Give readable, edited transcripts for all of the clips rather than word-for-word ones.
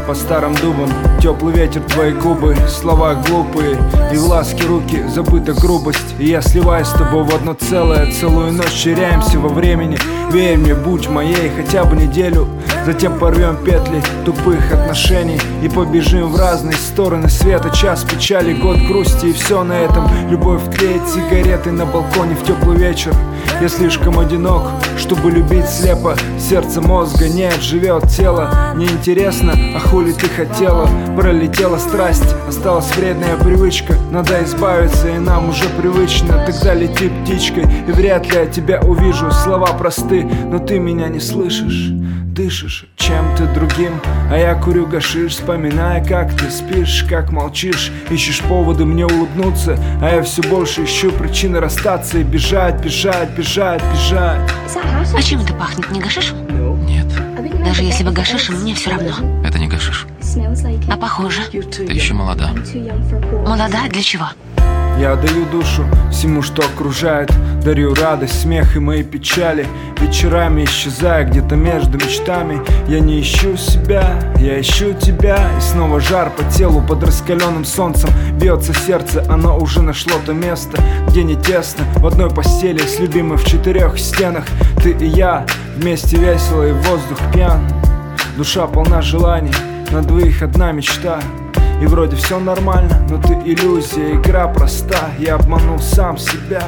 по старым дубам. Теплый ветер, твои губы, слова глупые, и в ласке руки забыта грубость. И я сливаюсь с тобой в одно целое, целую ночь теряемся во времени. Верь мне, будь моей хотя бы неделю, затем порвем петли тупых отношений и побежим в разные стороны света. Час печали, год грусти, и все на этом. Любовь тлеет сигареты на балконе в теплый вечер. Я слишком одинок, чтобы любить слепо. Сердце мозга нет, живет тело. Неинтересно, а хули ты хотела? Пролетела страсть, осталась вредная привычка. Надо избавиться, и нам уже привычно. Тогда лети птичкой, и вряд ли я тебя увижу. Слова просты, но ты меня не слышишь. Дышишь чем-то другим, а я курю гашиш, вспоминая, как ты спишь, как молчишь. Ищешь поводы мне улыбнуться, а я все больше ищу причины расстаться и бежать, бежать, бежать, бежать. А чем это пахнет? Не гашиш? Нет, Даже если бы гашишем, мне все равно. это не гашиш. А похоже. Ты еще молода. Молода для чего? Я даю душу всему, что окружает, дарю радость, смех и мои печали. Вечерами исчезая где-то между мечтами. Я не ищу себя, я ищу тебя. И снова жар по телу под раскаленным солнцем. Бьется сердце, оно уже нашло то место, где не тесно, в одной постели с любимой в 4 стенах. Ты и я, вместе весело и воздух пьян. Душа полна желаний, на двоих одна мечта. И вроде все нормально, но ты иллюзия, игра проста. Я обманул сам себя.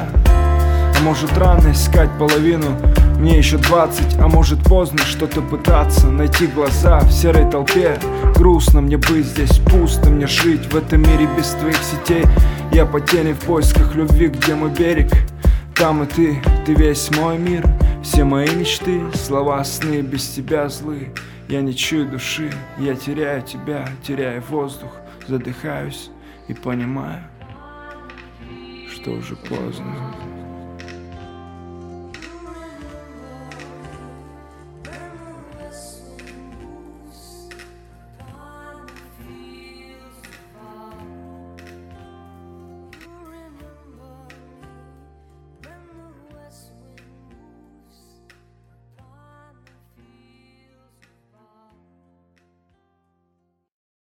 А может рано искать половину, мне еще 20, а может поздно что-то пытаться найти глаза в серой толпе. Грустно мне быть здесь, пусто мне жить в этом мире без твоих сетей. Я потерян в поисках любви, где мой берег. Там и ты весь мой мир. Все мои мечты, слова, сны без тебя злы. Я не чую души, я теряю тебя, теряю воздух. Задыхаюсь и понимаю, что уже поздно.